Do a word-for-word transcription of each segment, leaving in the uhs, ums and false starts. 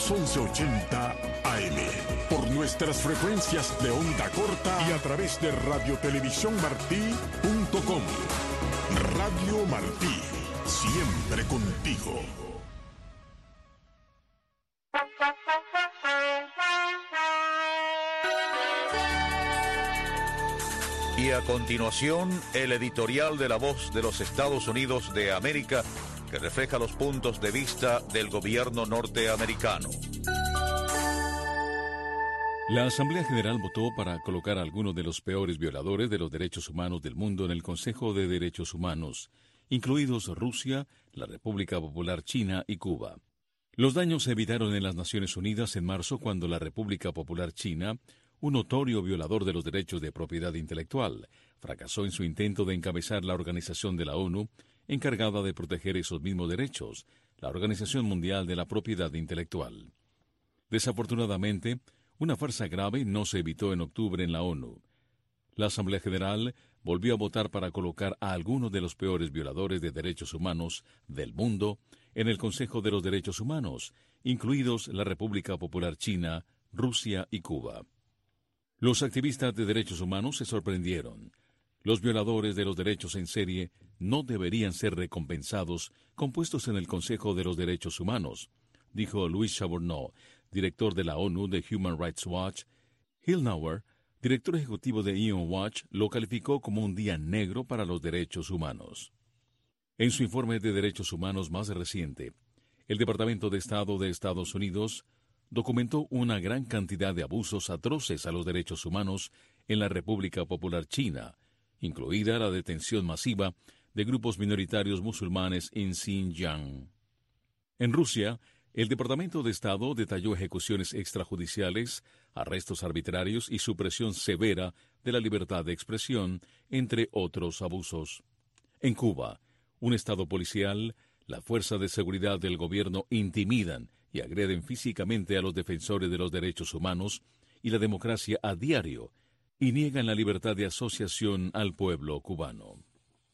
los once ochenta A M. Por nuestras frecuencias de onda corta y a través de radio televisión martí punto com. Radio Martí, siempre contigo. Y a continuación, el editorial de La Voz de los Estados Unidos de América, que refleja los puntos de vista del gobierno norteamericano. La Asamblea General votó para colocar a algunos de los peores violadores de los derechos humanos del mundo en el Consejo de Derechos Humanos, incluidos Rusia, la República Popular China y Cuba. Los daños se evitaron en las Naciones Unidas en marzo cuando la República Popular China, un notorio violador de los derechos de propiedad intelectual, fracasó en su intento de encabezar la Organización de la ONU, encargada de proteger esos mismos derechos, la Organización Mundial de la Propiedad Intelectual. Desafortunadamente, una farsa grave no se evitó en octubre en la ONU. La Asamblea General volvió a votar para colocar a algunos de los peores violadores de derechos humanos del mundo en el Consejo de los Derechos Humanos, incluidos la República Popular China, Rusia y Cuba. Los activistas de derechos humanos se sorprendieron. Los violadores de los derechos en serie no deberían ser recompensados con puestos en el Consejo de los Derechos Humanos, dijo Louis Chabourneau, director de la ONU de Human Rights Watch. Hilnauer, director ejecutivo de Human Watch, lo calificó como un día negro para los derechos humanos. En su informe de derechos humanos más reciente, el Departamento de Estado de Estados Unidos documentó una gran cantidad de abusos atroces a los derechos humanos en la República Popular China, incluida la detención masiva de grupos minoritarios musulmanes en Xinjiang. En Rusia, el Departamento de Estado detalló ejecuciones extrajudiciales, arrestos arbitrarios y supresión severa de la libertad de expresión, entre otros abusos. En Cuba, un estado policial, la fuerza de seguridad del gobierno intimidan y agreden físicamente a los defensores de los derechos humanos y la democracia a diario, y niegan la libertad de asociación al pueblo cubano.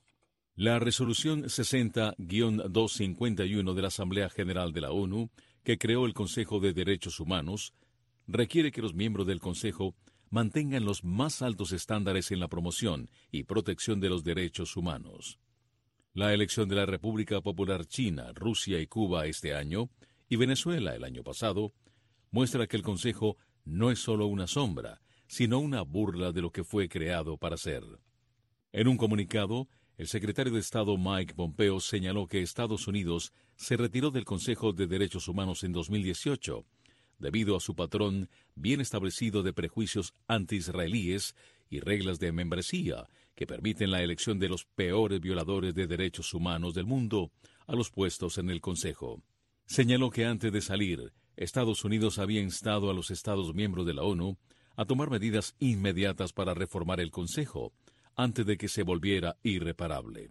La Resolución sesenta guión doscientos cincuenta y uno de la Asamblea General de la ONU, que creó el Consejo de Derechos Humanos, requiere que los miembros del Consejo mantengan los más altos estándares en la promoción y protección de los derechos humanos. La elección de la República Popular China, Rusia y Cuba este año, y Venezuela el año pasado, muestra que el Consejo no es solo una sombra, sino una burla de lo que fue creado para ser. En un comunicado, el secretario de Estado Mike Pompeo señaló que Estados Unidos se retiró del Consejo de Derechos Humanos en dos mil dieciocho, debido a su patrón bien establecido de prejuicios anti-israelíes y reglas de membresía que permiten la elección de los peores violadores de derechos humanos del mundo a los puestos en el Consejo. Señaló que antes de salir, Estados Unidos había instado a los Estados miembros de la ONU a tomar medidas inmediatas para reformar el Consejo, antes de que se volviera irreparable.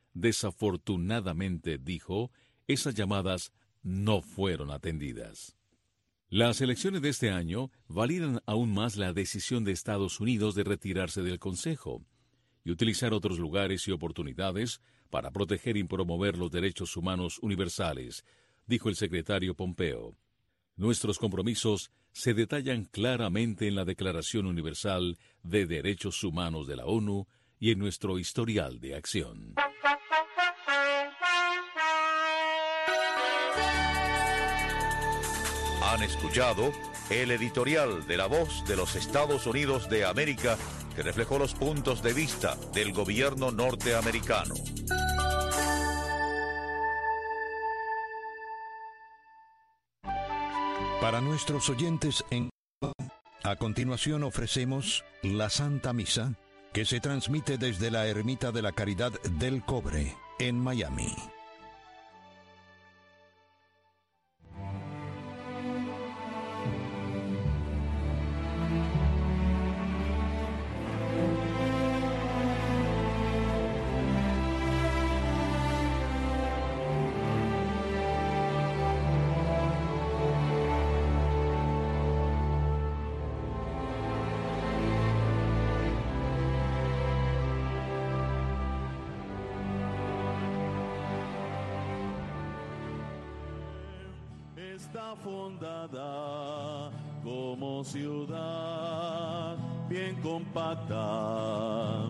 Desafortunadamente, dijo, esas llamadas no fueron atendidas. Las elecciones de este año validan aún más la decisión de Estados Unidos de retirarse del Consejo y utilizar otros lugares y oportunidades para proteger y promover los derechos humanos universales, dijo el secretario Pompeo. Nuestros compromisos se detallan claramente en la Declaración Universal de Derechos Humanos de la ONU y en nuestro historial de acción. Han escuchado el editorial de La Voz de los Estados Unidos de América, que reflejó los puntos de vista del gobierno norteamericano. Para nuestros oyentes en... A continuación ofrecemos la Santa Misa, que se transmite desde la Ermita de la Caridad del Cobre, en Miami. está fundada como ciudad bien compacta.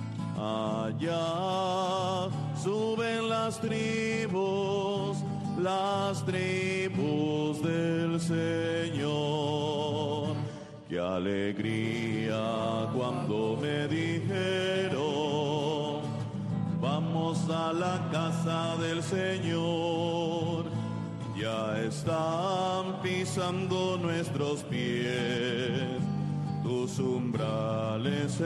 Allá suben las tribus, las tribus del Señor. Qué alegría cuando me dijeron, vamos a la casa del Señor. Ya están pisando nuestros pies tus umbrales,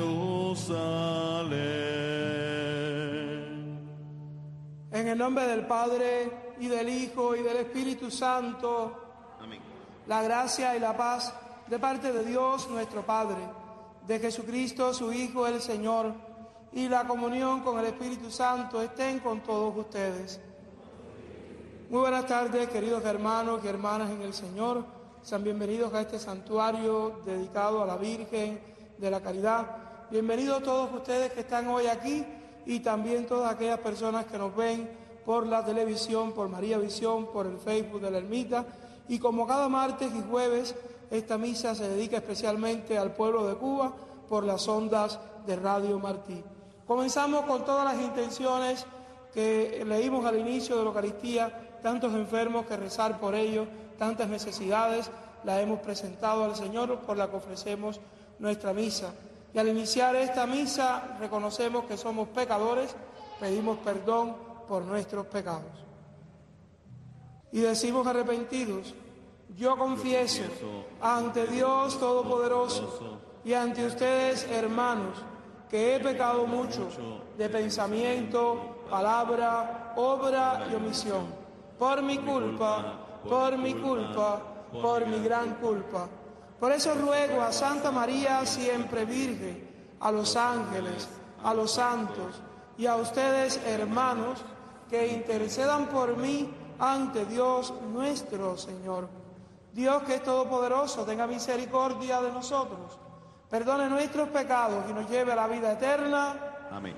Jerusalén. En el nombre del Padre, y del Hijo, y del Espíritu Santo. Amén. La gracia y la paz de parte de Dios nuestro Padre, de Jesucristo su Hijo el Señor, y la comunión con el Espíritu Santo estén con todos ustedes. Muy buenas tardes, queridos hermanos y hermanas en el Señor. Sean bienvenidos a este santuario dedicado a la Virgen de la Caridad. Bienvenidos todos ustedes que están hoy aquí y también todas aquellas personas que nos ven por la televisión, por María Visión, por el Facebook de la Ermita. Y como cada martes y jueves, esta misa se dedica especialmente al pueblo de Cuba por las ondas de Radio Martí. Comenzamos con todas las intenciones que leímos al inicio de la Eucaristía, tantos enfermos que rezar por ellos, tantas necesidades, la hemos presentado al Señor por la que ofrecemos nuestra misa. Y al iniciar esta misa reconocemos que somos pecadores, pedimos perdón por nuestros pecados. Y decimos arrepentidos, yo confieso ante Dios Todopoderoso y ante ustedes, hermanos, que he pecado mucho de pensamiento, palabra, obra y omisión. Por mi culpa, por mi culpa, por mi gran culpa. Por eso ruego a Santa María, siempre Virgen, a los ángeles, a los santos y a ustedes, hermanos, que intercedan por mí ante Dios nuestro Señor. Dios, que es todopoderoso, tenga misericordia de nosotros, perdone nuestros pecados y nos lleve a la vida eterna. Amén.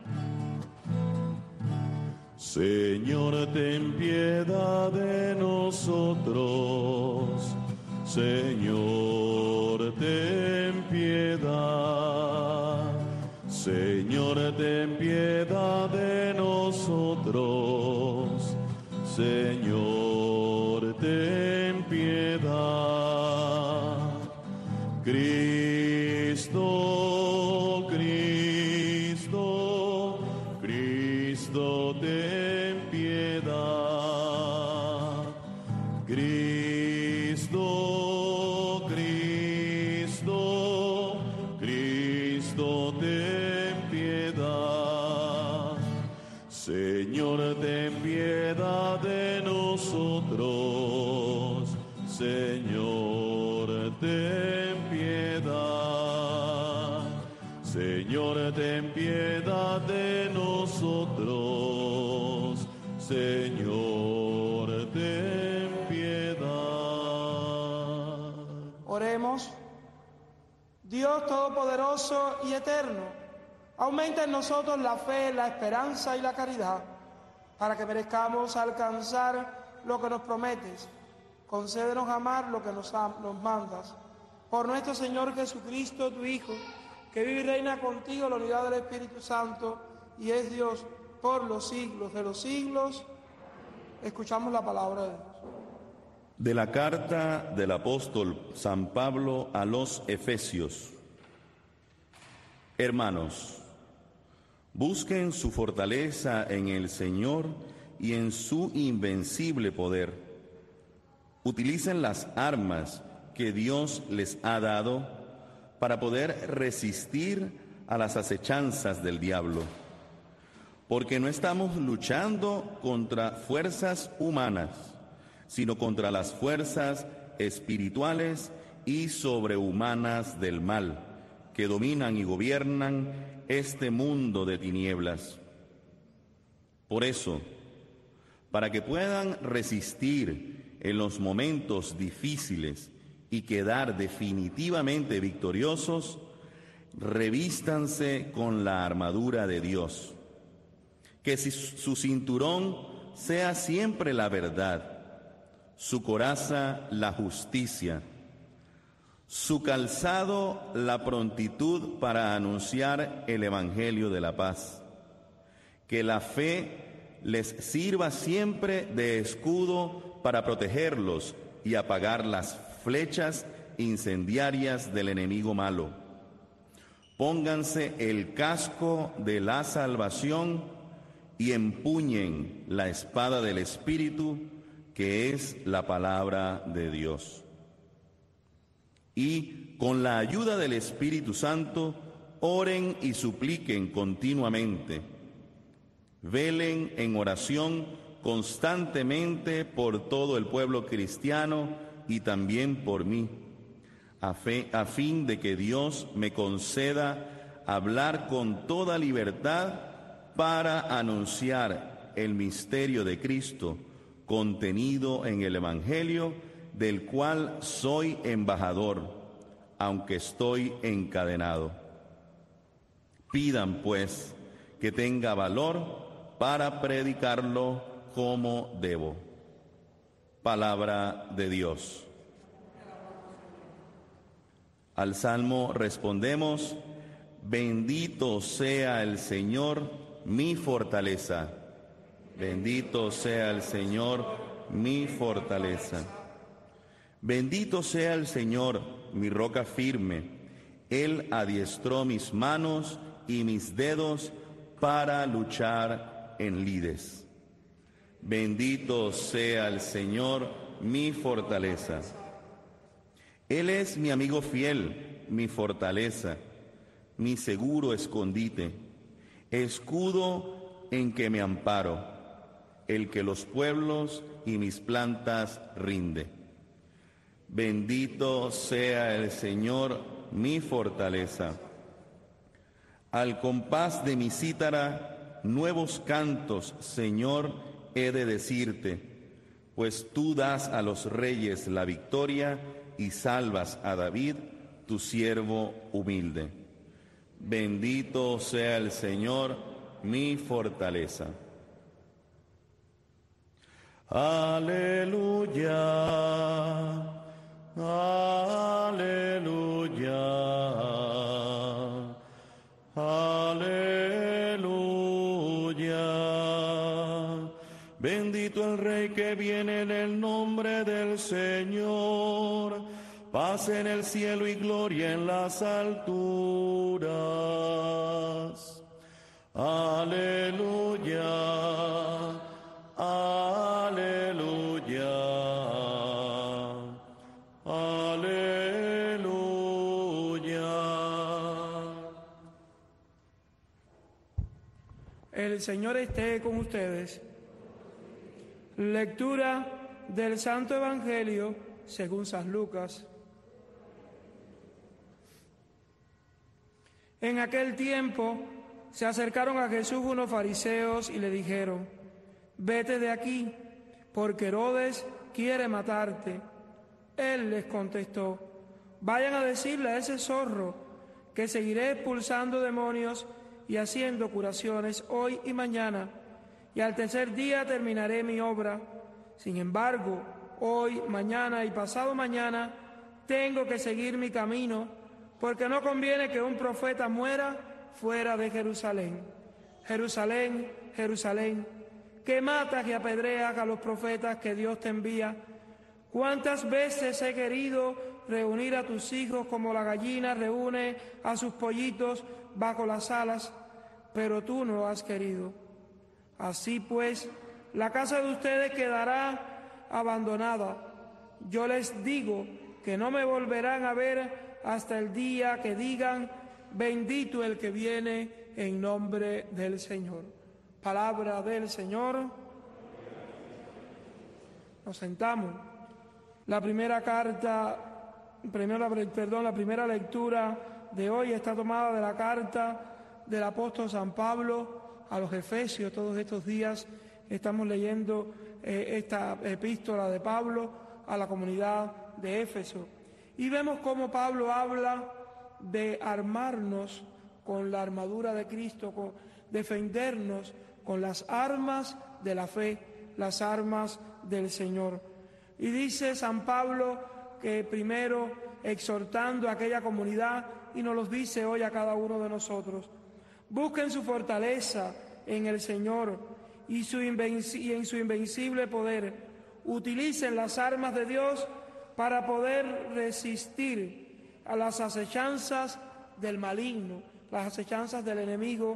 Señor, ten piedad de nosotros. Señor, ten piedad. Señor, ten piedad de nosotros. Señor, ten piedad. Cristo, Cristo, Cristo, ten piedad. Cristo, Cristo, Cristo, ten piedad. Señor, ten piedad de nosotros. Señor, ten piedad. Señor, ten piedad de nosotros. Señor, ten piedad. Oremos. Dios Todopoderoso y Eterno, aumenta en nosotros la fe, la esperanza y la caridad, para que merezcamos alcanzar lo que nos prometes. Concédenos amar lo que nos, nos mandas. Por nuestro Señor Jesucristo, tu Hijo, que vive y reina contigo en la unidad del Espíritu Santo, y es Dios por los siglos de los siglos. Escuchamos la palabra de Dios. De la carta del apóstol San Pablo a los Efesios. Hermanos, busquen su fortaleza en el Señor y en su invencible poder. Utilicen las armas que Dios les ha dado para poder resistir a las acechanzas del diablo. Porque no estamos luchando contra fuerzas humanas, sino contra las fuerzas espirituales y sobrehumanas del mal, que dominan y gobiernan este mundo de tinieblas. Por eso, para que puedan resistir en los momentos difíciles y quedar definitivamente victoriosos, revístanse con la armadura de Dios. Que si su cinturón sea siempre la verdad, su coraza la justicia, su calzado la prontitud para anunciar el evangelio de la paz. Que la fe les sirva siempre de escudo para protegerlos y apagar las flechas incendiarias del enemigo malo. Pónganse el casco de la salvación y empuñen la espada del Espíritu, que es la palabra de Dios. Y con la ayuda del Espíritu Santo, oren y supliquen continuamente. Velen en oración constantemente por todo el pueblo cristiano y también por mí, a, fe, a fin de que Dios me conceda hablar con toda libertad para anunciar el misterio de Cristo contenido en el Evangelio, del cual soy embajador, aunque estoy encadenado. Pidan, pues, que tenga valor para predicarlo como debo. Palabra de Dios. Al Salmo respondemos: bendito sea el Señor, mi fortaleza. Bendito sea el Señor, mi fortaleza. Bendito sea el Señor, mi roca firme. Él adiestró mis manos y mis dedos para luchar en lides. Bendito sea el Señor, mi fortaleza. Él es mi amigo fiel, mi fortaleza, mi seguro escondite, escudo en que me amparo, el que los pueblos y mis plantas rinde. Bendito sea el Señor, mi fortaleza. Al compás de mi cítara, nuevos cantos, Señor, he de decirte, pues tú das a los reyes la victoria y salvas a David, tu siervo humilde. Bendito sea el Señor, mi fortaleza. Aleluya, aleluya, aleluya. Bendito el Rey que viene en el nombre del Señor. Paz en el cielo y gloria en las alturas. Aleluya, aleluya, aleluya. El Señor esté con ustedes. Lectura del Santo Evangelio según San Lucas. En aquel tiempo se acercaron a Jesús unos fariseos y le dijeron: vete de aquí, porque Herodes quiere matarte. Él les contestó: vayan a decirle a ese zorro que seguiré expulsando demonios y haciendo curaciones hoy y mañana, y al tercer día terminaré mi obra. Sin embargo, hoy, mañana y pasado mañana tengo que seguir mi camino, porque no conviene que un profeta muera fuera de Jerusalén. Jerusalén, Jerusalén, que matas y apedreas a los profetas que Dios te envía. ¿Cuántas veces he querido reunir a tus hijos como la gallina reúne a sus pollitos bajo las alas, pero tú no has querido? Así pues, la casa de ustedes quedará abandonada. Yo les digo que no me volverán a ver hasta el día que digan: bendito el que viene en nombre del Señor. Palabra del Señor. Nos sentamos. La primera carta, primera, perdón, la primera lectura de hoy está tomada de la carta del apóstol San Pablo a los Efesios. Todos estos días estamos leyendo eh, esta epístola de Pablo a la comunidad de Éfeso. Y vemos cómo Pablo habla de armarnos con la armadura de Cristo, con defendernos con las armas de la fe, las armas del Señor. Y dice San Pablo que primero exhortando a aquella comunidad, y nos los dice hoy a cada uno de nosotros: busquen su fortaleza en el Señor y, su invenci- y en su invencible poder. Utilicen las armas de Dios para poder resistir a las acechanzas del maligno, las acechanzas del enemigo.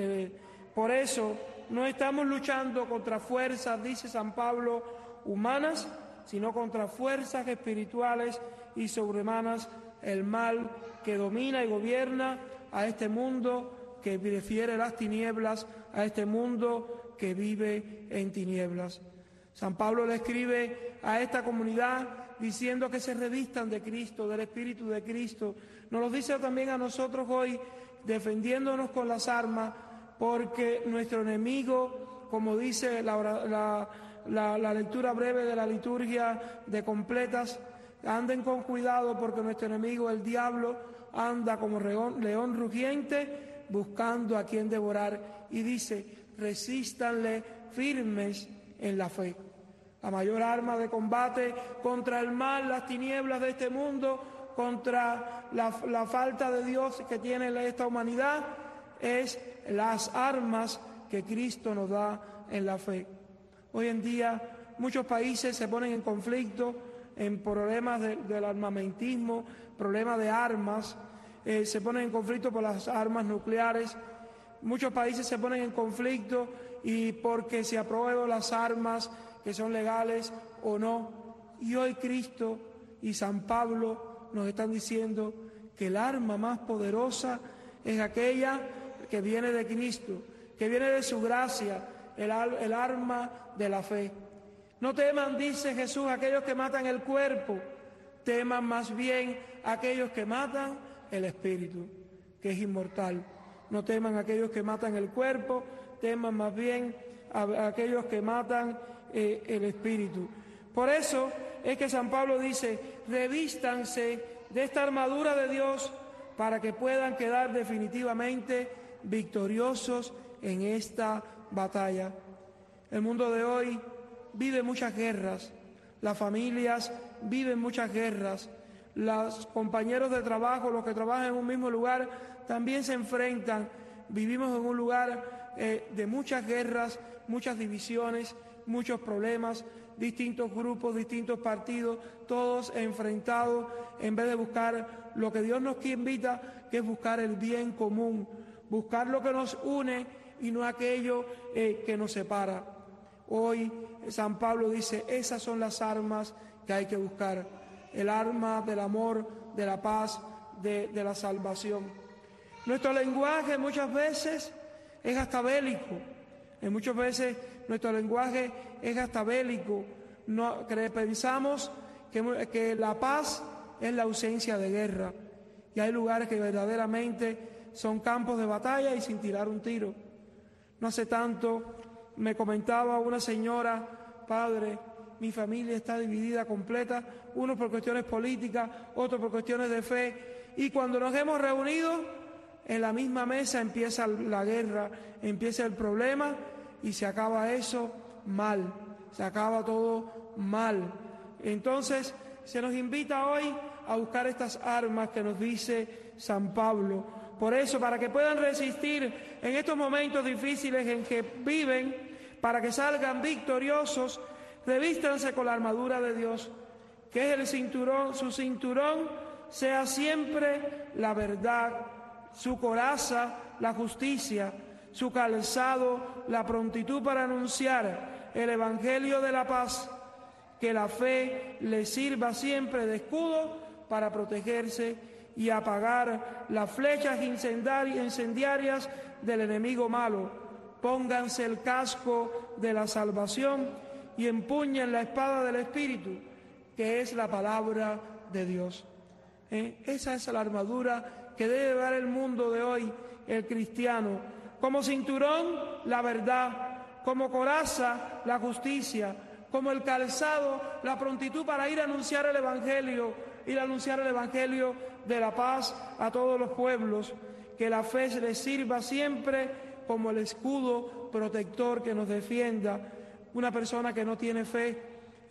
Por eso no estamos luchando contra fuerzas, dice San Pablo, humanas, sino contra fuerzas espirituales y sobrehumanas, el mal que domina y gobierna a este mundo que prefiere las tinieblas, a este mundo que vive en tinieblas. San Pablo le escribe a esta comunidad diciendo que se revistan de Cristo, del Espíritu de Cristo. Nos lo dice también a nosotros hoy, defendiéndonos con las armas, porque nuestro enemigo, como dice la, la, la, la lectura breve de la liturgia de completas, anden con cuidado porque nuestro enemigo, el diablo, anda como león, león rugiente buscando a quien devorar, y dice: resístanle firmes en la fe. La mayor arma de combate contra el mal, las tinieblas de este mundo, contra la, la falta de Dios que tiene esta humanidad, es las armas que Cristo nos da en la fe. Hoy en día muchos países se ponen en conflicto en problemas de, del armamentismo, problemas de armas, eh, se ponen en conflicto por las armas nucleares. Muchos países se ponen en conflicto y porque se aprueban las armas que son legales o no. Y hoy Cristo y San Pablo nos están diciendo que el arma más poderosa es aquella que viene de Cristo, que viene de su gracia, el, el arma de la fe. No teman, dice Jesús, aquellos que matan el cuerpo, teman más bien aquellos que matan el espíritu, que es inmortal. No teman aquellos que matan el cuerpo, teman más bien a aquellos que matan eh, el espíritu. Por eso es que San Pablo dice: revístanse de esta armadura de Dios para que puedan quedar definitivamente victoriosos en esta batalla. El mundo de hoy vive muchas guerras, las familias viven muchas guerras, los compañeros de trabajo, los que trabajan en un mismo lugar, también se enfrentan. Vivimos en un lugar eh, de muchas guerras, muchas divisiones, muchos problemas, distintos grupos, distintos partidos, todos enfrentados, en vez de buscar lo que Dios nos invita, que es buscar el bien común, buscar lo que nos une y no aquello eh, que nos separa. Hoy San Pablo dice: esas son las armas que hay que buscar, el arma del amor, de la paz, de, de la salvación. Nuestro lenguaje muchas veces es hasta bélico, en muchas veces nuestro lenguaje es hasta bélico. No, que pensamos que, que la paz es la ausencia de guerra, y hay lugares que verdaderamente son campos de batalla y sin tirar un tiro. No hace tanto me comentaba una señora: padre, mi familia está dividida completa, unos por cuestiones políticas, otros por cuestiones de fe, y cuando nos hemos reunido en la misma mesa empieza la guerra, empieza el problema y se acaba eso mal, se acaba todo mal. Entonces se nos invita hoy a buscar estas armas que nos dice San Pablo. Por eso, para que puedan resistir en estos momentos difíciles en que viven, para que salgan victoriosos, revístanse con la armadura de Dios, que es el cinturón, su cinturón sea siempre la verdad, su coraza la justicia, su calzado la prontitud para anunciar el evangelio de la paz, que la fe les sirva siempre de escudo para protegerse y apagar las flechas incendiarias del enemigo malo. Pónganse el casco de la salvación y empuñen la espada del Espíritu, que es la palabra de Dios. ¿Eh? Esa es la armadura que debe dar el mundo de hoy, el cristiano. Como cinturón, la verdad; como coraza, la justicia; como el calzado, la prontitud para ir a anunciar el Evangelio, ir a anunciar el Evangelio de la paz a todos los pueblos. Que la fe se les sirva siempre como el escudo protector que nos defienda. Una persona que no tiene fe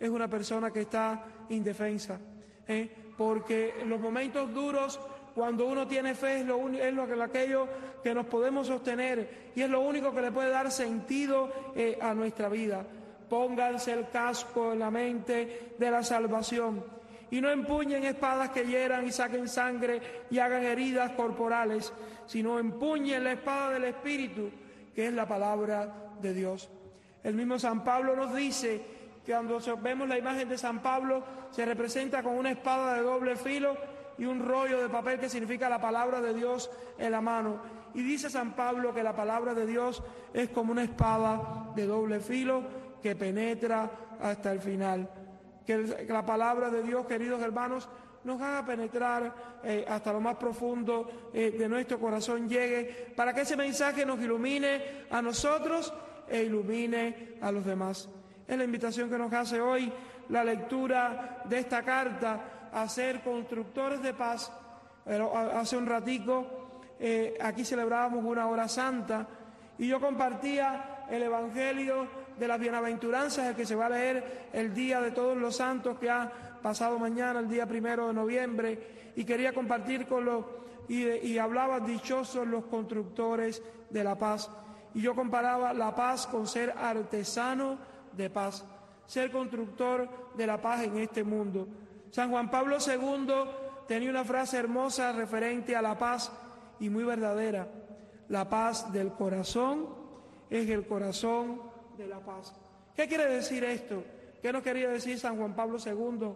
es una persona que está indefensa, ¿eh? Porque en los momentos duros, cuando uno tiene fe, es, lo un, es lo que, aquello que nos podemos sostener y es lo único que le puede dar sentido eh, a nuestra vida. Pónganse el casco en la mente de la salvación y no empuñen espadas que hieran y saquen sangre y hagan heridas corporales, sino empuñen la espada del Espíritu, que es la palabra de Dios. El mismo San Pablo nos dice que cuando vemos la imagen de San Pablo, se representa con una espada de doble filo y un rollo de papel que significa la palabra de Dios en la mano. Y dice San Pablo que la palabra de Dios es como una espada de doble filo que penetra hasta el final. Que la palabra de Dios, queridos hermanos, nos haga penetrar eh, hasta lo más profundo eh, de nuestro corazón, llegue para que ese mensaje nos ilumine a nosotros e ilumine a los demás. Es la invitación que nos hace hoy la lectura de esta carta a ser constructores de paz. Pero hace un ratico eh, aquí celebrábamos una hora santa y yo compartía el Evangelio de las bienaventuranzas, el que se va a leer el día de todos los santos que ha pasado mañana, el día primero de noviembre, y quería compartir con los, y, y hablaba dichosos los constructores de la paz, y yo comparaba la paz con ser artesano de paz, ser constructor de la paz en este mundo. San Juan Pablo segundo tenía una frase hermosa referente a la paz y muy verdadera: la paz del corazón es el corazón de la paz. ¿Qué quiere decir esto? ¿Qué nos quería decir San Juan Pablo segundo?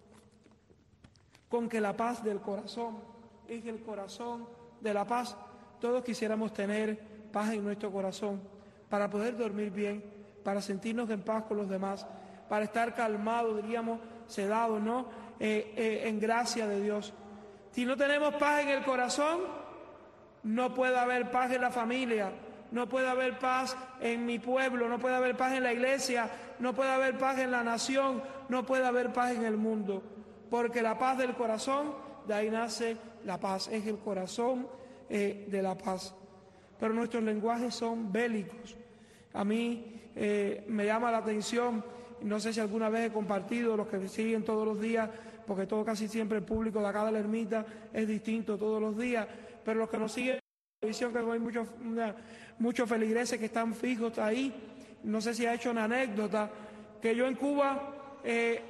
Con que la paz del corazón es el corazón de la paz. Todos quisiéramos tener paz en nuestro corazón para poder dormir bien, para sentirnos en paz con los demás, para estar calmados, diríamos, sedados, ¿no? Eh, eh, en gracia de Dios. Si no tenemos paz en el corazón, no puede haber paz en la familia, no puede haber paz en mi pueblo, no puede haber paz en la iglesia, no puede haber paz en la nación, no puede haber paz en el mundo, porque la paz del corazón, de ahí nace la paz, es el corazón eh, de la paz. Pero nuestros lenguajes son bélicos. A mí eh, me llama la atención, no sé si alguna vez he compartido, los que me siguen todos los días, porque todo casi siempre el público de acá de la ermita es distinto todos los días, pero los que nos siguen televisión, que hay muchos, muchos feligreses que están fijos ahí. No sé si ha hecho una anécdota, que yo en Cuba eh,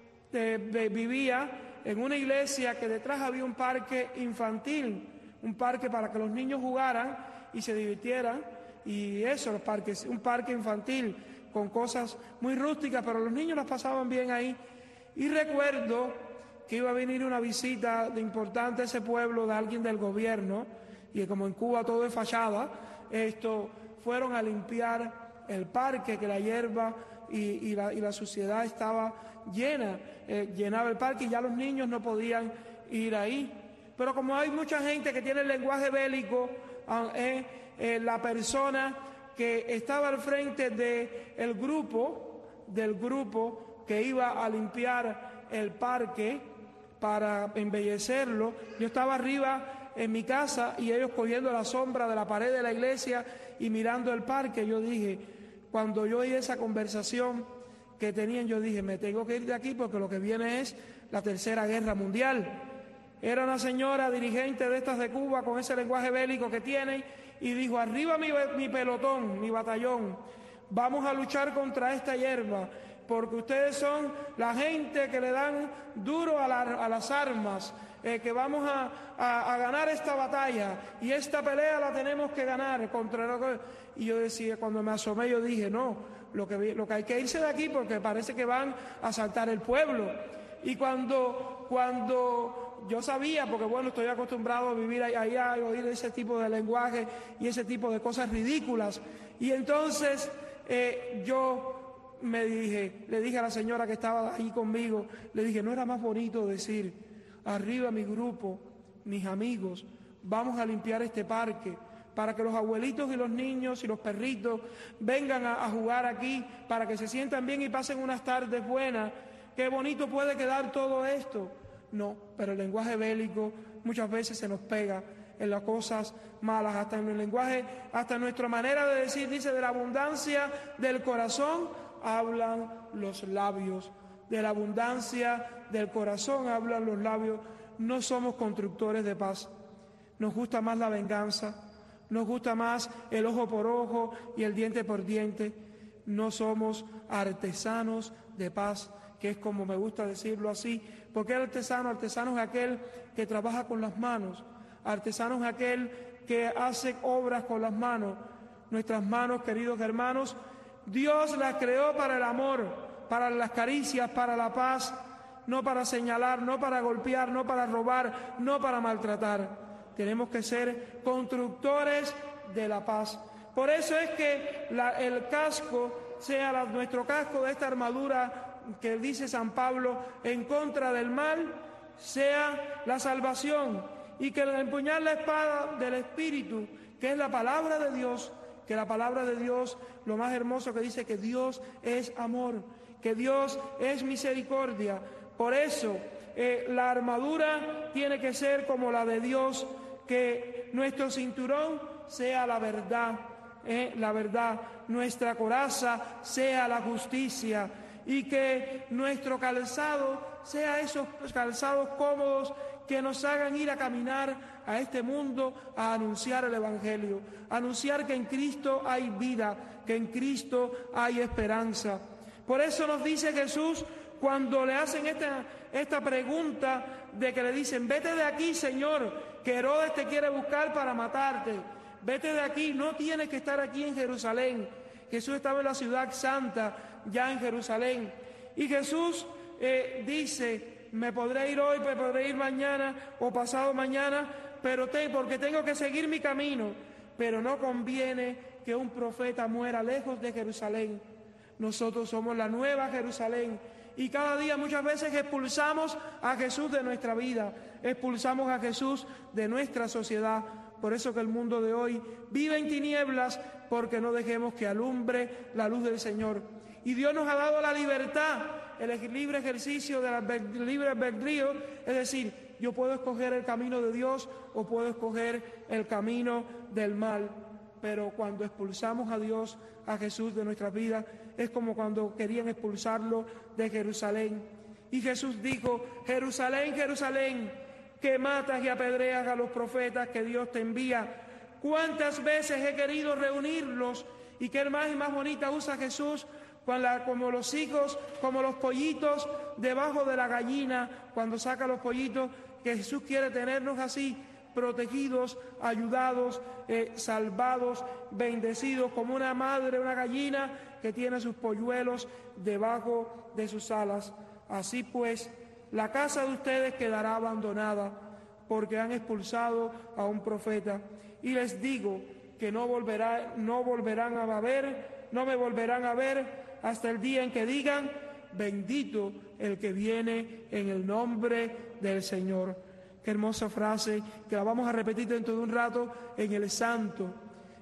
eh, vivía en una iglesia que detrás había un parque infantil, un parque para que los niños jugaran y se divirtieran, y eso, los parques, un parque infantil con cosas muy rústicas, pero los niños las pasaban bien ahí. Y recuerdo que iba a venir una visita de importante a ese pueblo de alguien del gobierno, y como en Cuba todo es fachada, esto, fueron a limpiar el parque, que la hierba y, y, la, y la suciedad estaba llena, eh, llenaba el parque y ya los niños no podían ir ahí. Pero como hay mucha gente que tiene el lenguaje bélico, eh, eh, la persona que estaba al frente del grupo, del grupo que iba a limpiar el parque para embellecerlo, yo estaba arriba en mi casa y ellos cogiendo la sombra de la pared de la iglesia y mirando el parque. Yo dije, cuando yo oí esa conversación que tenían, yo dije, me tengo que ir de aquí porque lo que viene es la tercera guerra mundial. Era una señora dirigente de estas de Cuba con ese lenguaje bélico que tienen y dijo, arriba mi, mi pelotón, mi batallón, vamos a luchar contra esta hierba, porque ustedes son la gente que le dan duro a, la, a las armas, eh, que vamos a, a, a ganar esta batalla y esta pelea la tenemos que ganar contra lo que... Y yo decía, cuando me asomé, yo dije, no, lo que, lo que hay que irse de aquí porque parece que van a asaltar el pueblo. Y cuando, cuando yo sabía, porque bueno, estoy acostumbrado a vivir allá y oír ese tipo de lenguaje y ese tipo de cosas ridículas, y entonces eh, yo... me dije, le dije a la señora que estaba ahí conmigo, le dije, ¿no era más bonito decir, arriba mi grupo, mis amigos, vamos a limpiar este parque para que los abuelitos y los niños y los perritos vengan a, a jugar aquí, para que se sientan bien y pasen unas tardes buenas? Qué bonito puede quedar todo esto. No, pero el lenguaje bélico muchas veces se nos pega en las cosas malas, hasta en el lenguaje, hasta en nuestra manera de decir, dice, de la abundancia del corazón hablan los labios. De la abundancia del corazón hablan los labios. No somos constructores de paz. Nos gusta más la venganza, nos gusta más el ojo por ojo y el diente por diente. No somos artesanos de paz, que es como me gusta decirlo así. ¿Por qué artesano? Artesano es aquel que trabaja con las manos. Artesano es aquel que hace obras con las manos. Nuestras manos, queridos hermanos, Dios las creó para el amor, para las caricias, para la paz, no para señalar, no para golpear, no para robar, no para maltratar. Tenemos que ser constructores de la paz. Por eso es que la, el casco, sea la, nuestro casco de esta armadura que dice San Pablo, en contra del mal, sea la salvación. Y que al empuñar la espada del Espíritu, que es la palabra de Dios, que la palabra de Dios, lo más hermoso que dice que Dios es amor, que Dios es misericordia. Por eso eh, la armadura tiene que ser como la de Dios, que nuestro cinturón sea la verdad, eh, la verdad, nuestra coraza sea la justicia, y que nuestro calzado sea esos calzados cómodos que nos hagan ir a caminar a este mundo a anunciar el Evangelio, anunciar que en Cristo hay vida, que en Cristo hay esperanza. Por eso nos dice Jesús, cuando le hacen esta, esta pregunta de que le dicen, vete de aquí, Señor, que Herodes te quiere buscar para matarte, vete de aquí, no tienes que estar aquí en Jerusalén. Jesús estaba en la ciudad santa, ya en Jerusalén, y Jesús eh, dice, me podré ir hoy, me podré ir mañana o pasado mañana, pero te, porque tengo que seguir mi camino, pero no conviene que un profeta muera lejos de Jerusalén. Nosotros somos la nueva Jerusalén, y cada día muchas veces expulsamos a Jesús de nuestra vida, expulsamos a Jesús de nuestra sociedad. Por eso que el mundo de hoy vive en tinieblas, porque no dejemos que alumbre la luz del Señor. Y Dios nos ha dado la libertad, el libre ejercicio del libre albedrío, es decir, yo puedo escoger el camino de Dios o puedo escoger el camino del mal. Pero cuando expulsamos a Dios, a Jesús de nuestras vidas, es como cuando querían expulsarlo de Jerusalén. Y Jesús dijo, Jerusalén, Jerusalén, que matas y apedreas a los profetas que Dios te envía. ¿Cuántas veces he querido reunirlos? Y qué más y más bonita usa Jesús, con la, como los hijos, como los pollitos debajo de la gallina, cuando saca los pollitos, que Jesús quiere tenernos así, protegidos, ayudados, eh, salvados, bendecidos, como una madre, una gallina que tiene sus polluelos debajo de sus alas. Así pues, la casa de ustedes quedará abandonada, porque han expulsado a un profeta. Y les digo que no volverá, no volverán a ver, no me volverán a ver hasta el día en que digan, bendito el que viene en el nombre del Señor. Qué hermosa frase, que la vamos a repetir dentro de un rato en el Santo.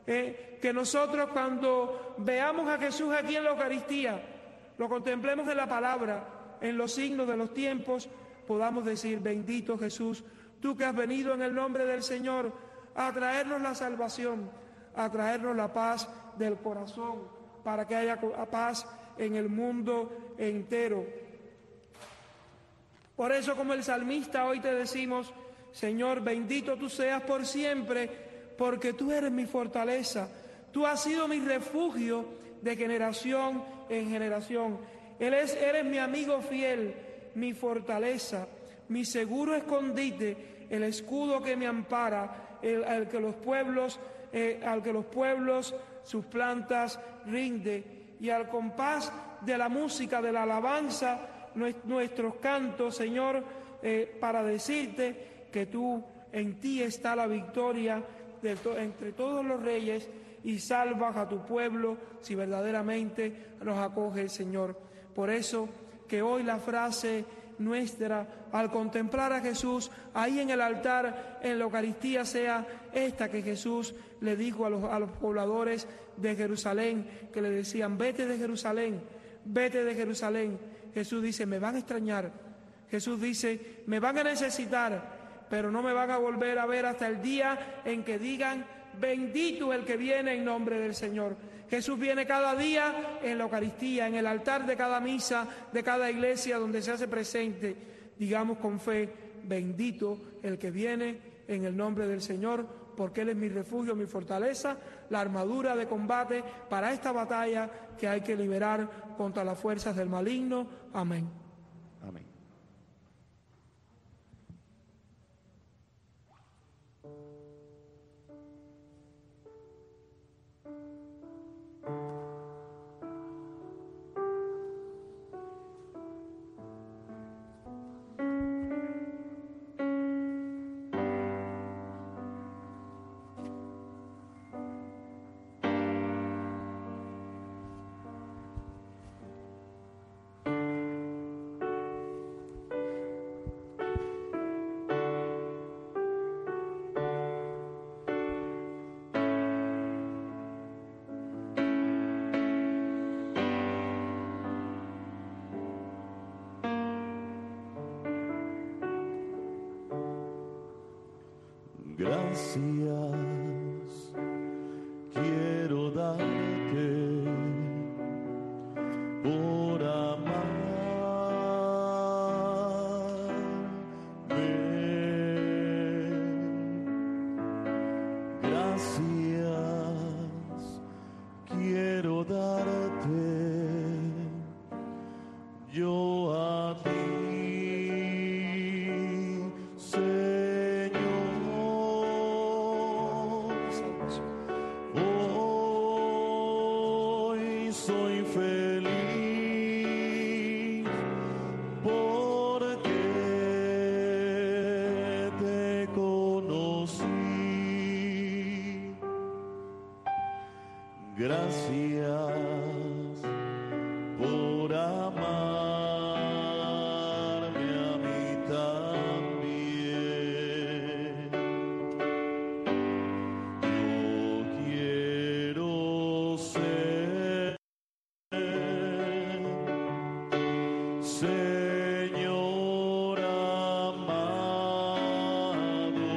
Eh, que nosotros cuando veamos a Jesús aquí en la Eucaristía, lo contemplemos en la palabra, en los signos de los tiempos, podamos decir, bendito Jesús, tú que has venido en el nombre del Señor a traernos la salvación, a traernos la paz del corazón, para que haya paz en el mundo entero. Por eso, como el salmista, hoy te decimos, Señor, bendito tú seas por siempre, porque tú eres mi fortaleza, tú has sido mi refugio de generación en generación. Él es, eres mi amigo fiel, mi fortaleza, mi seguro escondite, el escudo que me ampara, el, al que los pueblos, eh, al que los pueblos sus plantas rinde, y al compás de la música, de la alabanza, nuestros cantos, Señor, eh, para decirte que tú, en ti está la victoria de to- entre todos los reyes, y salvas a tu pueblo si verdaderamente nos acoge el Señor. Por eso que hoy la frase nuestra, al contemplar a Jesús ahí en el altar, en la Eucaristía, sea esta que Jesús le dijo a los, a los pobladores de Jerusalén, que le decían, vete de Jerusalén, vete de Jerusalén. Jesús dice, me van a extrañar. Jesús dice, me van a necesitar, pero no me van a volver a ver hasta el día en que digan, bendito el que viene en nombre del Señor. Jesús viene cada día en la Eucaristía, en el altar de cada misa, de cada iglesia donde se hace presente. Digamos con fe, bendito el que viene en el nombre del Señor, porque Él es mi refugio, mi fortaleza, la armadura de combate para esta batalla que hay que liberar contra las fuerzas del maligno. Amén. Amén. Gracias quiero darte por amarme. Gracias quiero darte yo a ti. Soy feliz porque te conocí. Gracias por amarme a mí también. Yo quiero ser Señor amado,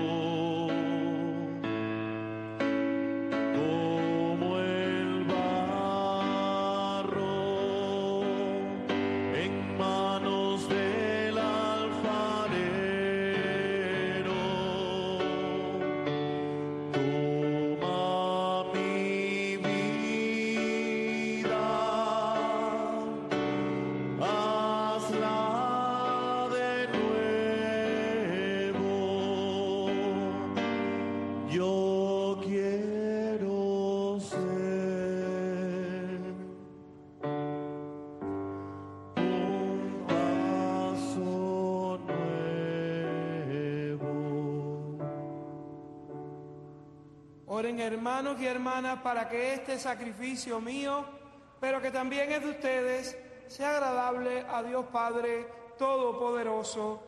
como el barro en manos del alfarero. Toma mi vida, hazla de nuevo. Yo quiero ser un vaso nuevo. Oren, hermanos y hermanas, para que este sacrificio mío, pero que también es de ustedes, sea agradable a Dios Padre Todopoderoso.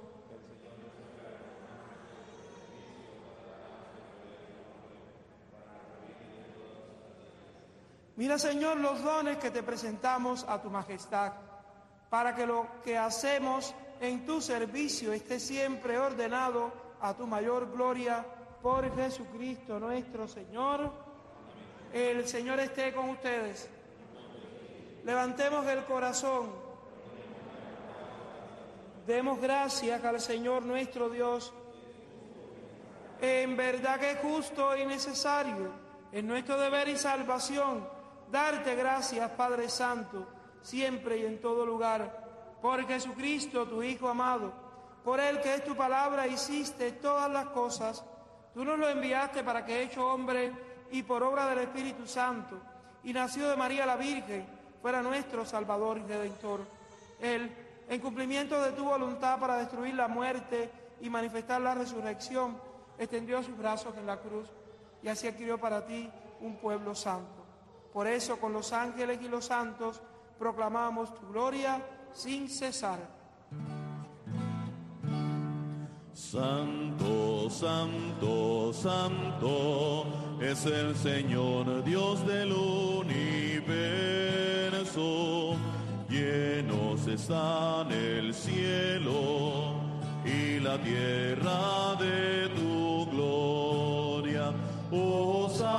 Mira, Señor, los dones que te presentamos a tu majestad, para que lo que hacemos en tu servicio esté siempre ordenado a tu mayor gloria, por Jesucristo nuestro Señor. El Señor esté con ustedes. Levantemos el corazón. Demos gracias al Señor nuestro Dios. En verdad que es justo y necesario, en nuestro deber y salvación, darte gracias, Padre Santo, siempre y en todo lugar, por Jesucristo, tu Hijo amado, por Él que es tu palabra hiciste todas las cosas. Tú nos lo enviaste para que, hecho hombre y por obra del Espíritu Santo, y nacido de María la Virgen, fuera nuestro Salvador y Redentor. Él, en cumplimiento de tu voluntad para destruir la muerte y manifestar la resurrección, extendió sus brazos en la cruz y así adquirió para ti un pueblo santo. Por eso, con los ángeles y los santos, proclamamos tu gloria sin cesar. Santo, santo, santo es el Señor Dios del universo. Llenos están el cielo y la tierra de tu gloria. Oh,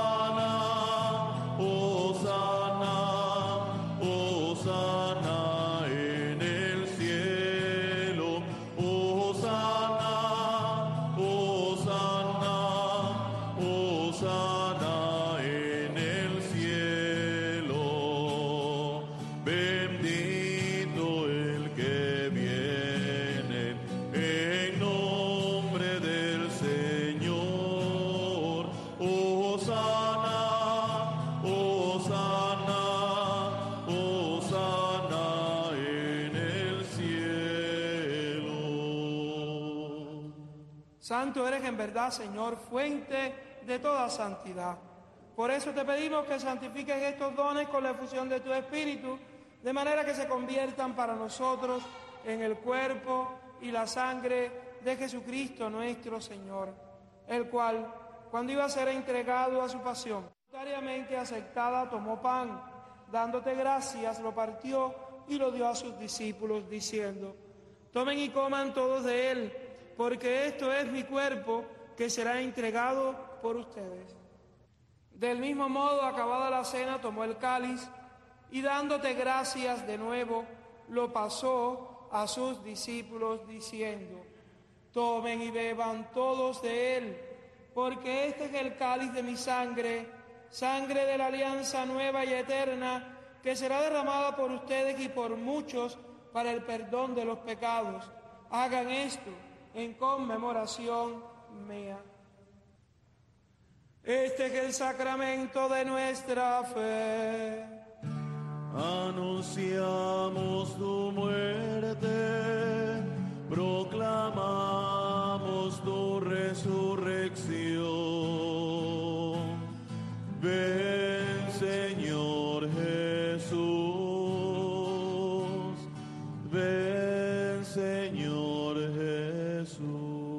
Santo eres en verdad, Señor, fuente de toda santidad. Por eso te pedimos que santifiques estos dones con la efusión de tu Espíritu, de manera que se conviertan para nosotros en el cuerpo y la sangre de Jesucristo nuestro Señor, el cual, cuando iba a ser entregado a su pasión, voluntariamente aceptada, tomó pan, dándote gracias, lo partió y lo dio a sus discípulos, diciendo: tomen y coman todos de él, porque esto es mi cuerpo que será entregado por ustedes. Del mismo modo, acabada la cena, tomó el cáliz y dándote gracias de nuevo, lo pasó a sus discípulos diciendo: tomen y beban todos de él, porque este es el cáliz de mi sangre, sangre de la alianza nueva y eterna, que será derramada por ustedes y por muchos para el perdón de los pecados. Hagan esto en conmemoración mía. Este es el sacramento de nuestra fe. Anunciamos tu muerte, proclamamos tu resurrección. Ven, Señor Jesús, ven, Señor Jesús.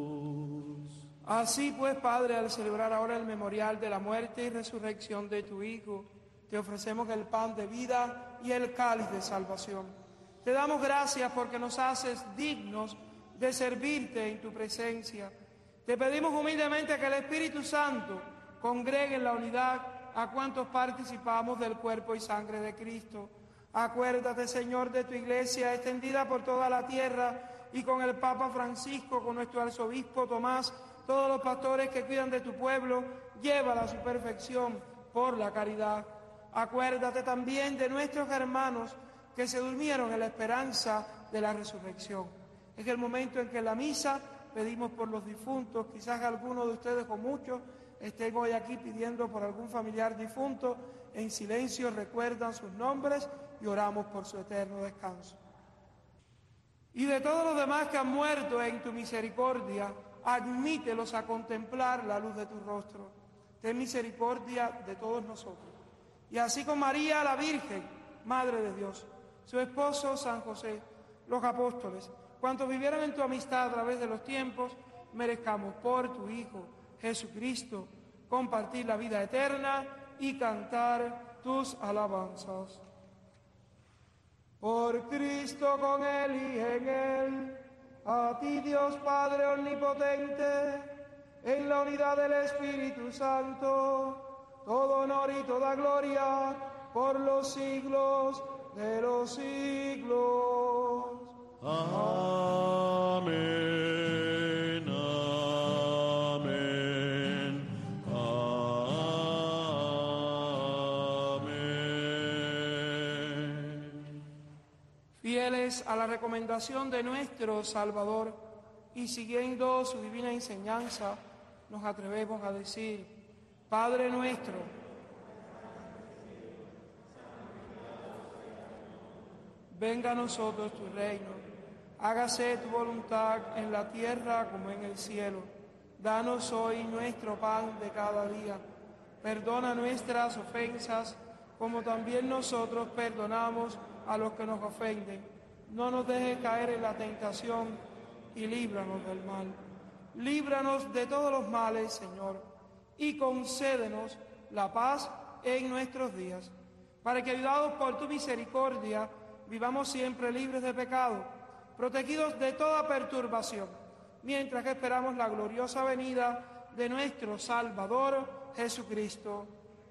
Así pues, Padre, al celebrar ahora el memorial de la muerte y resurrección de tu Hijo, te ofrecemos el pan de vida y el cáliz de salvación. Te damos gracias porque nos haces dignos de servirte en tu presencia. Te pedimos humildemente que el Espíritu Santo congregue en la unidad a cuantos participamos del cuerpo y sangre de Cristo. Acuérdate, Señor, de tu iglesia extendida por toda la tierra y con el Papa Francisco, con nuestro arzobispo Tomás, todos los pastores que cuidan de tu pueblo, llévala a su perfección por la caridad. Acuérdate también de nuestros hermanos que se durmieron en la esperanza de la resurrección. Es el momento en que en la misa pedimos por los difuntos. Quizás algunos de ustedes o muchos estén hoy aquí pidiendo por algún familiar difunto. En silencio recuerdan sus nombres y oramos por su eterno descanso. Y de todos los demás que han muerto en tu misericordia, admítelos a contemplar la luz de tu rostro. Ten misericordia de todos nosotros. Y así con María la Virgen, Madre de Dios, su esposo San José, los apóstoles, cuantos vivieron en tu amistad a través de los tiempos, merezcamos por tu Hijo Jesucristo compartir la vida eterna y cantar tus alabanzas. Por Cristo, con Él y en Él, a ti Dios Padre omnipotente, en la unidad del Espíritu Santo, todo honor y toda gloria por los siglos de los siglos. Amén, amén, amén. Fieles a la recomendación de nuestro Salvador y siguiendo su divina enseñanza, nos atrevemos a decir: Padre nuestro, venga a nosotros tu reino, hágase tu voluntad en la tierra como en el cielo. Danos hoy nuestro pan de cada día. Perdona nuestras ofensas, como también nosotros perdonamos a los que nos ofenden. No nos dejes caer en la tentación y líbranos del mal. Líbranos de todos los males, Señor, y concédenos la paz en nuestros días, para que, ayudados por tu misericordia, vivamos siempre libres de pecado, protegidos de toda perturbación, mientras que esperamos la gloriosa venida de nuestro Salvador Jesucristo.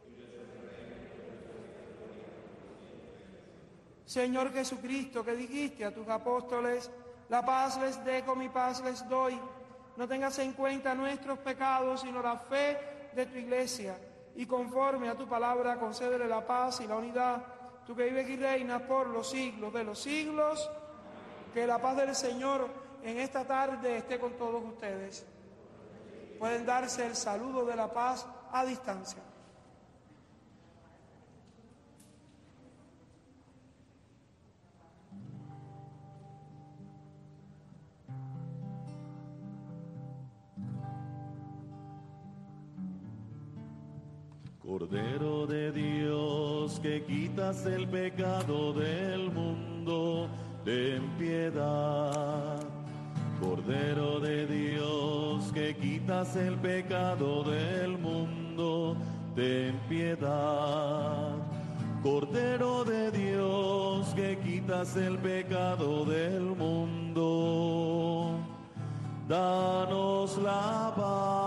Señor Jesucristo, que dijiste a tus apóstoles: la paz les dejo, mi paz les doy. No tengas en cuenta nuestros pecados, sino la fe de tu iglesia, y conforme a tu palabra concédele la paz y la unidad. Tú que vives y reinas por los siglos de los siglos, que la paz del Señor en esta tarde esté con todos ustedes. Pueden darse el saludo de la paz a distancia. Cordero de Dios, que quitas el pecado del mundo, ten piedad. Cordero de Dios, que quitas el pecado del mundo, ten piedad. Cordero de Dios, que quitas el pecado del mundo, danos la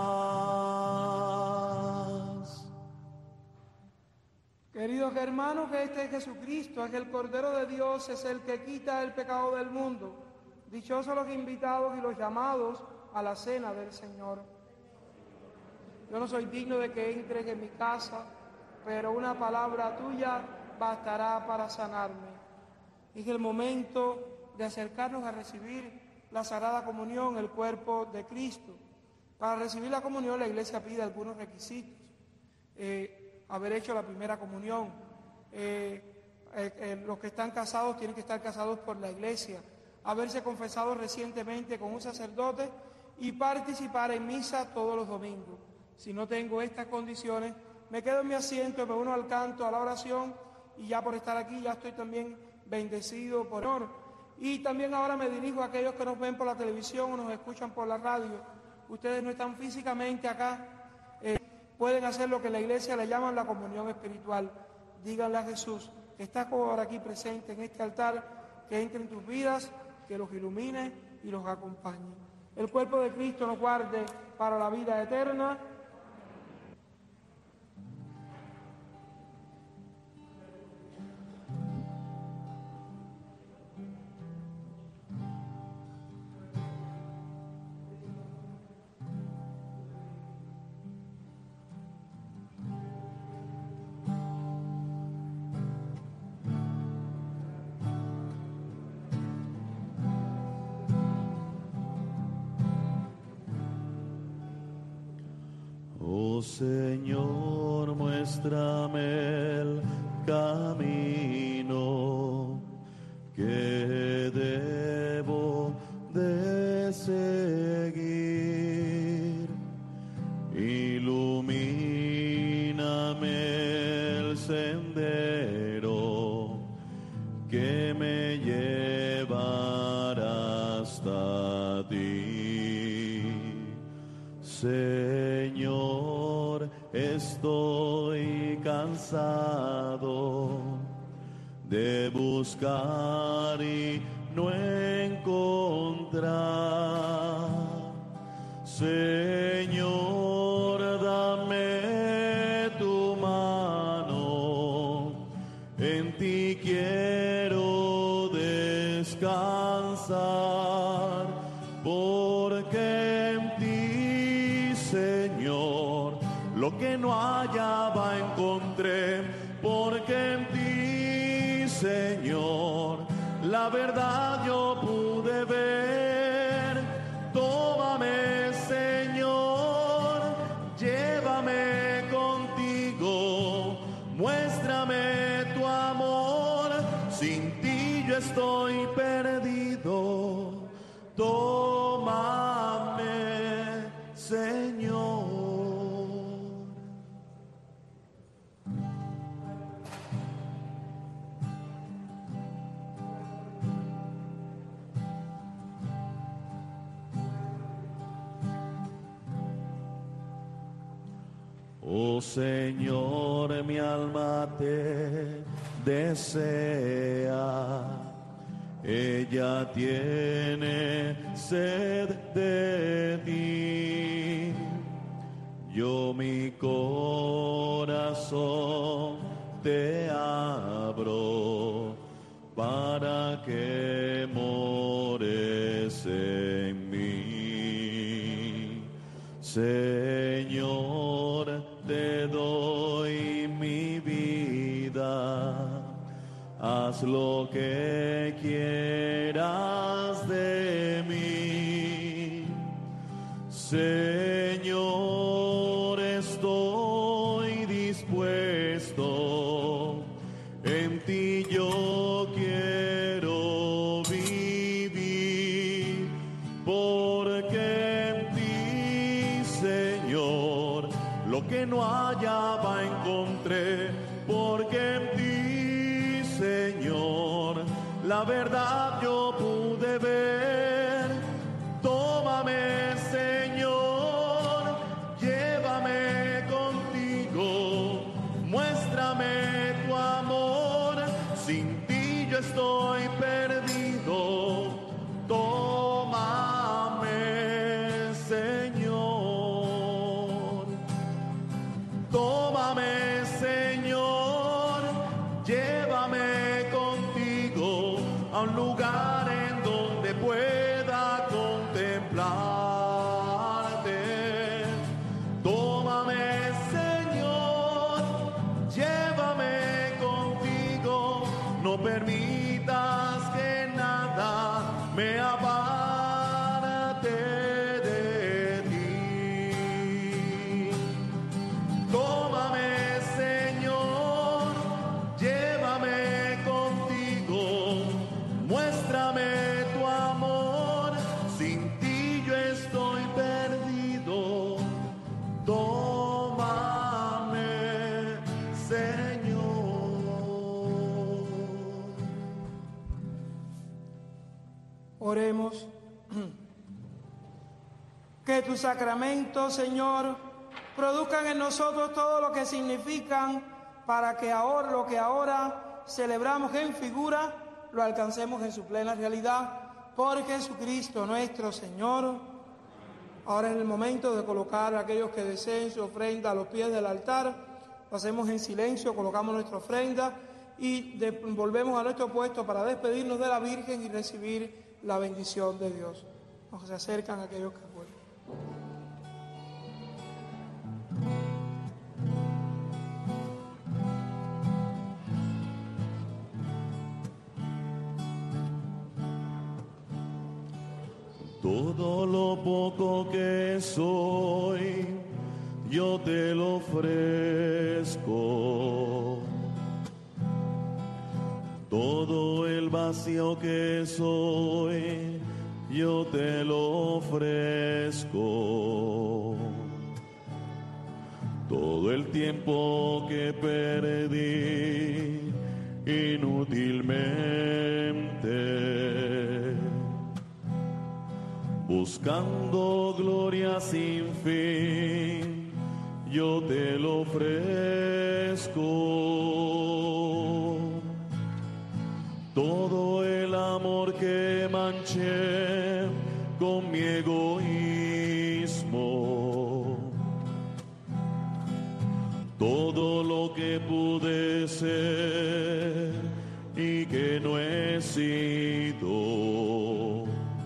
paz. Queridos hermanos, que este es Jesucristo, es el Cordero de Dios, es el que quita el pecado del mundo. Dichosos los invitados y los llamados a la cena del Señor. Yo no soy digno de que entres en mi casa, pero una palabra tuya bastará para sanarme. Es el momento de acercarnos a recibir la Sagrada Comunión, el cuerpo de Cristo. Para recibir la comunión, la Iglesia pide algunos requisitos. Eh, haber hecho la primera comunión. Eh, eh, eh, los que están casados tienen que estar casados por la Iglesia. Haberse confesado recientemente con un sacerdote y participar en misa todos los domingos. Si no tengo estas condiciones, me quedo en mi asiento, me uno al canto, a la oración, y ya por estar aquí ya estoy también bendecido por honor. Y también ahora me dirijo a aquellos que nos ven por la televisión o nos escuchan por la radio. Ustedes no están físicamente acá, eh, pueden hacer lo que en la Iglesia le llaman la comunión espiritual. Díganle a Jesús que está ahora aquí presente en este altar, que entre en tus vidas, que los ilumine y los acompañe. El cuerpo de Cristo nos guarde para la vida eterna. Oh Señor, muéstrame el camino que debo de seguir. Ilumíname el sendero que me llevará hasta ti. Señor, estoy cansado de buscar y no encontrar. Señor, dame tu mano, en ti quiero descansar, porque en ti, Señor, lo que no hallaba encontré, porque en ti, Señor, la verdad yo pude ver. Tómame, Señor, llévame contigo, muéstrame tu amor, sin ti yo estoy perdido. Tómame, Señor. Oh Señor, mi alma te desea, ella tiene sed de ti. Yo mi corazón te abro para que mores en mí. Señor, te doy mi vida, haz lo que quieras de mí. Señor, estoy dispuesto, en ti yo quiero vivir, porque en ti, Señor, lo lo que no hallaba encontré, porque en ti, Señor, la verdad yo pude ver. Tómame, Señor, llévame contigo, muéstrame tu amor, sin ti yo estoy perdido. Tómame, Señor, tómame, Señor, llévame contigo a un lugar en donde pueda contemplarte. Tómame, Señor, llévame contigo, no permitas que nada me aparte de ti. Tómame, Señor, llévame contigo, muéstrame tu amor, sin ti yo estoy perdido. Tómame, Señor. Oremos. Que tus sacramentos, Señor, produzcan en nosotros todo lo que significan, para que ahora lo que ahora celebramos en figura lo alcancemos en su plena realidad. Por Jesucristo nuestro Señor. Ahora es el momento de colocar a aquellos que deseen su ofrenda a los pies del altar. Lo hacemos en silencio, colocamos nuestra ofrenda y de, volvemos a nuestro puesto para despedirnos de la Virgen y recibir la bendición de Dios. Nos se acercan aquellos que pueden. Todo lo poco que soy, yo te lo ofrezco. Todo el vacío que soy, yo te lo ofrezco. Todo el tiempo que perdí inútilmente, buscando gloria sin fin, yo te lo ofrezco. Todo el amor que manché con mi egoísmo, todo lo que pude ser y que no he sido,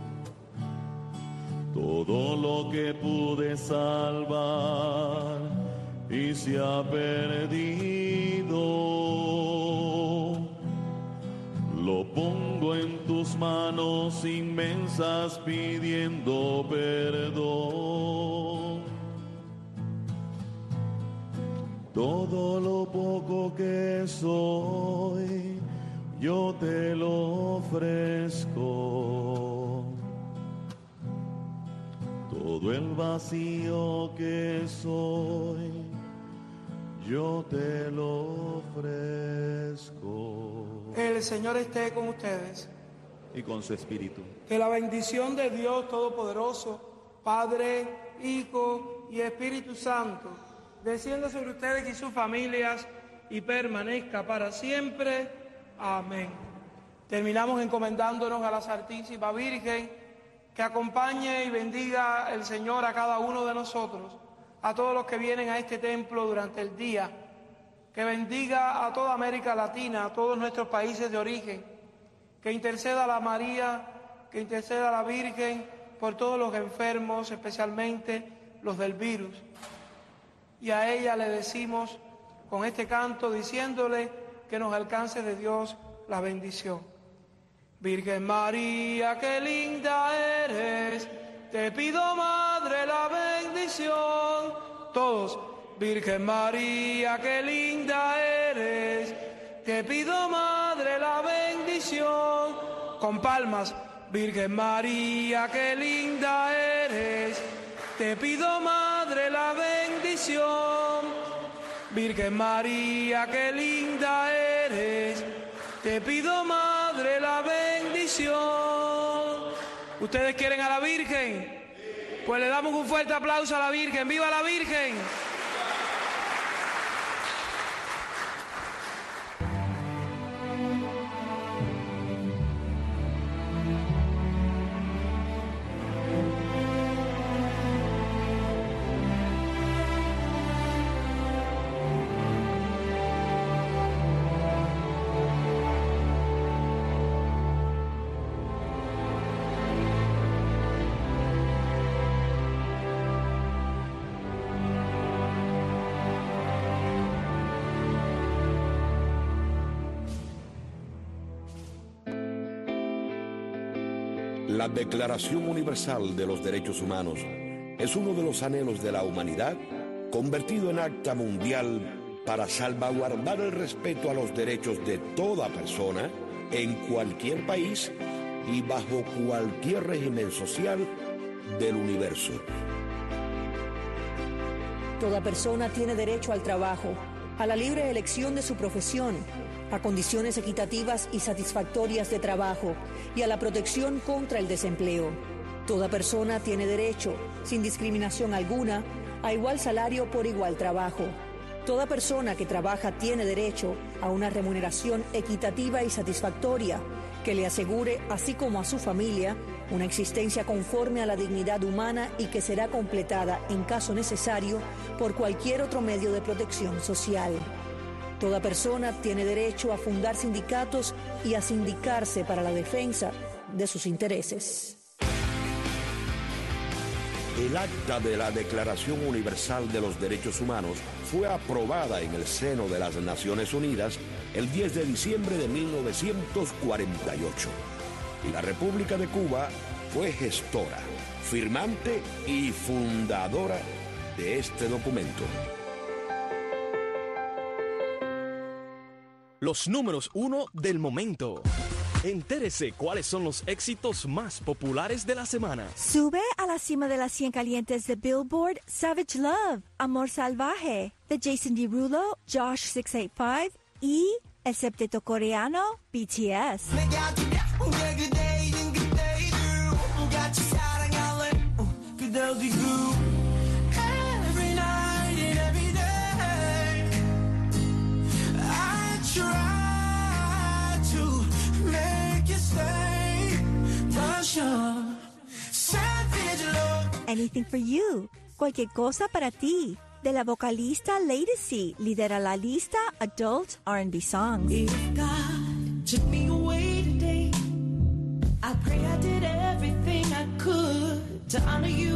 todo lo que pude salvar y se ha perdido, lo pongo en tus manos inmensas pidiendo perdón. Todo lo poco que soy, yo te lo ofrezco. Todo el vacío que soy, yo te lo ofrezco. El Señor esté con ustedes. Y con su espíritu. Que la bendición de Dios Todopoderoso, Padre, Hijo y Espíritu Santo, descienda sobre ustedes y sus familias y permanezca para siempre. Amén. Terminamos encomendándonos a la Santísima Virgen, que acompañe y bendiga el Señor a cada uno de nosotros, a todos los que vienen a este templo durante el día, que bendiga a toda América Latina, a todos nuestros países de origen, que interceda a la María, que interceda a la Virgen por todos los enfermos, especialmente los del virus. Y a ella le decimos con este canto, diciéndole que nos alcance de Dios la bendición. Virgen María, qué linda eres, te pido, Madre, la bendición. Todos. Virgen María, qué linda eres, te pido, Madre, la bendición. Con palmas. Virgen María, qué linda eres, te pido, Madre, la bendición. Virgen María, qué linda eres, te pido, Madre, la bendición. ¿Ustedes quieren a la Virgen? Pues le damos un fuerte aplauso a la Virgen. ¡Viva la Virgen! La Declaración Universal de los Derechos Humanos es uno de los anhelos de la humanidad convertido en acta mundial para salvaguardar el respeto a los derechos de toda persona en cualquier país y bajo cualquier régimen social del universo. Toda persona tiene derecho al trabajo, a la libre elección de su profesión, a condiciones equitativas y satisfactorias de trabajo y a la protección contra el desempleo. Toda persona tiene derecho, sin discriminación alguna, a igual salario por igual trabajo. Toda persona que trabaja tiene derecho a una remuneración equitativa y satisfactoria que le asegure, así como a su familia, una existencia conforme a la dignidad humana y que será completada, en caso necesario, por cualquier otro medio de protección social. Toda persona tiene derecho a fundar sindicatos y a sindicarse para la defensa de sus intereses. El acta de la Declaración Universal de los Derechos Humanos fue aprobada en el seno de las Naciones Unidas el diez de diciembre de mil novecientos cuarenta y ocho. Y la República de Cuba fue gestora, firmante y fundadora de este documento. Los números uno del momento. Entérese cuáles son los éxitos más populares de la semana. Sube a la cima de las cien calientes de Billboard Savage Love, Amor Salvaje, de Jason Derulo, Josh seis ocho cinco y el septeto coreano B T S. Anything for You, cualquier cosa para ti, de la vocalista Lady C, lidera la lista Adult R and B Songs. If God took me away today, I pray I did everything I could to honor you.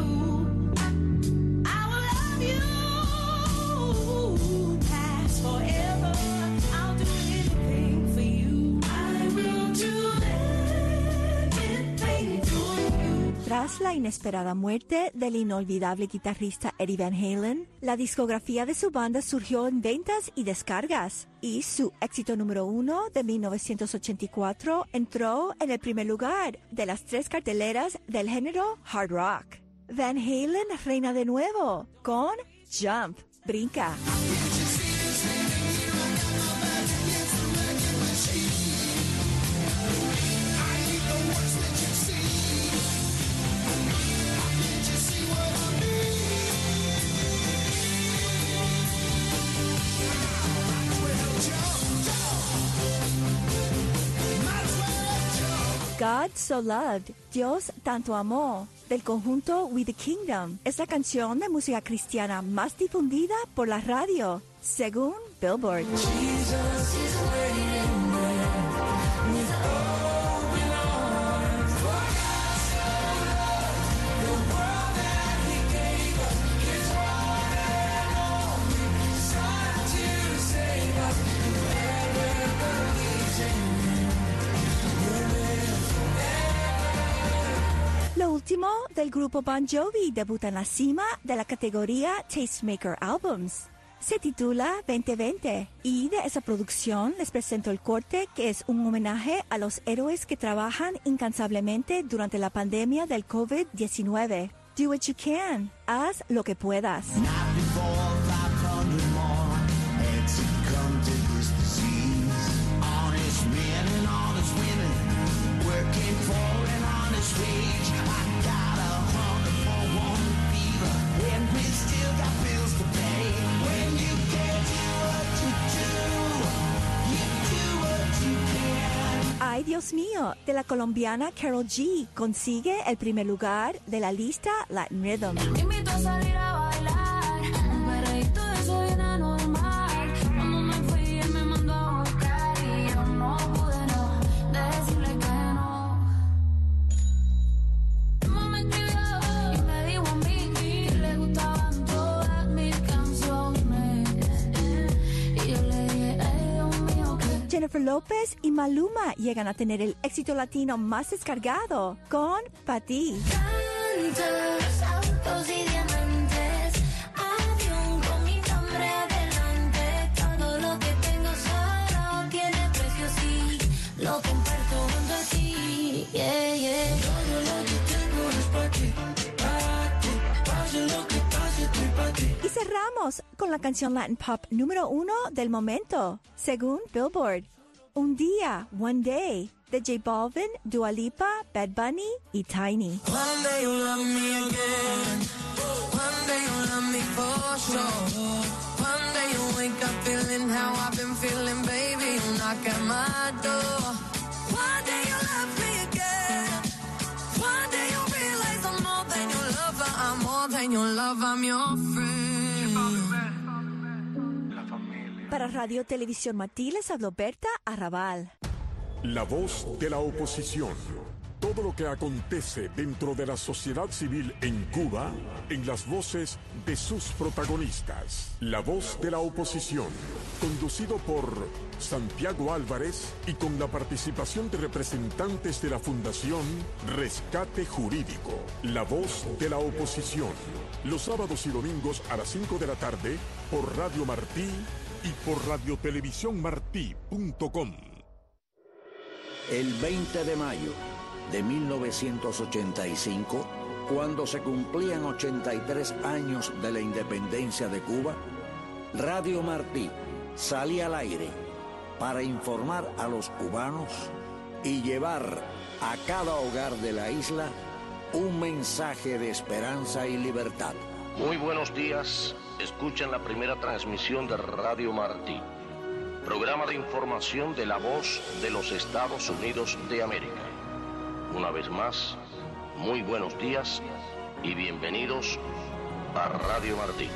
I will love you past forever. I'll do anything for you. I will do anything for you. Tras la inesperada muerte del inolvidable guitarrista Eddie Van Halen, la discografía de su banda surgió en ventas y descargas, y su éxito número uno de mil novecientos ochenta y cuatro entró en el primer lugar de las tres carteleras del género hard rock. Van Halen reina de nuevo con Jump, Brinca. God So Loved, Dios Tanto Amó, del conjunto We the Kingdom, es la canción de música cristiana más difundida por la radio, según Billboard. Lo último del grupo Bon Jovi debuta en la cima de la categoría Tastemaker Albums. Se titula veinte veinte y de esa producción les presento el corte que es un homenaje a los héroes que trabajan incansablemente durante la pandemia del COVID diecinueve. Do what you can. Haz lo que puedas. this rage. I got a hunger for one fever, when we still got bills to pay. When you can't do what you do, you do what you can. Ay, Dios mío, de la colombiana Karol G, consigue el primer lugar de la lista Latin Rhythm. Te invito a salir a bailar, un perreíto de eso bien anormal. Cuando me fui, él me mandó a buscar y yo no pude no decirle que no. Mamá me escribió y me dijo a mí que le gustaban todas mis canciones. Y yo le dije, ay, Dios mío, que... Jennifer López y Maluma llegan a tener el éxito latino más descargado con Pa' Ti. Tantos autos y diamantes, avión con mi nombre adelante. Todo lo que tengo solo tiene precio, sí. Lo comparto junto a ti, yeah, yeah. Todo lo que tengo es pa' ti, pa' ti. Pase lo que pase, estoy pa' ti. Y cerramos con la canción Latin Pop número uno del momento, según Billboard. Un día, One Day, de J Balvin, Dua Lipa, Bad Bunny y Tiny. One day you love me again. One day you love me for sure. One day you wake up feeling how I've been feeling, baby. You knock at my door. One day you love me again. One day you realize I'm more than your lover. I'm more than your lover. I'm your friend. Para Radio Televisión Martí les habló Berta Arrabal. La voz de la oposición. Todo lo que acontece dentro de la sociedad civil en Cuba, en las voces de sus protagonistas. La voz de la oposición. Conducido por Santiago Álvarez y con la participación de representantes de la Fundación Rescate Jurídico. La voz de la oposición. Los sábados y domingos a las cinco de la tarde por Radio Martí y por radio televisión martí punto com. El veinte de mayo de mil novecientos ochenta y cinco, cuando se cumplían ochenta y tres años de la independencia de Cuba, Radio Martí salía al aire para informar a los cubanos y llevar a cada hogar de la isla un mensaje de esperanza y libertad. Muy buenos días, escuchan la primera transmisión de Radio Martí, programa de información de la voz de los Estados Unidos de América. Una vez más, muy buenos días y bienvenidos a Radio Martí.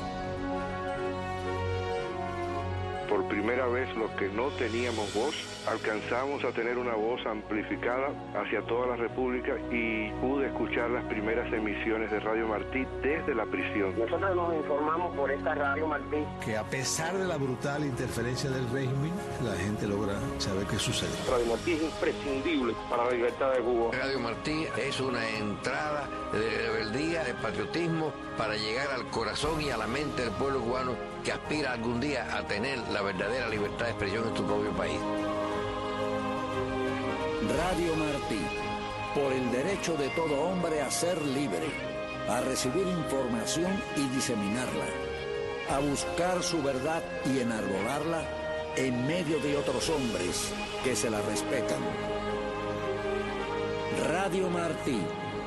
Por primera vez, los que no teníamos voz, alcanzamos a tener una voz amplificada hacia toda la República y pude escuchar las primeras emisiones de Radio Martí desde la prisión. Nosotros nos informamos por esta Radio Martí que a pesar de la brutal interferencia del régimen, la gente logra saber qué sucede. Radio Martí es imprescindible para la libertad de Cuba. Radio Martí es una entrada de rebeldía, de patriotismo, para llegar al corazón y a la mente del pueblo cubano que aspira algún día a tener la verdadera libertad de expresión en su propio país. Radio Martí, por el derecho de todo hombre a ser libre, a recibir información y diseminarla, a buscar su verdad y enarbolarla en medio de otros hombres que se la respetan. Radio Martí,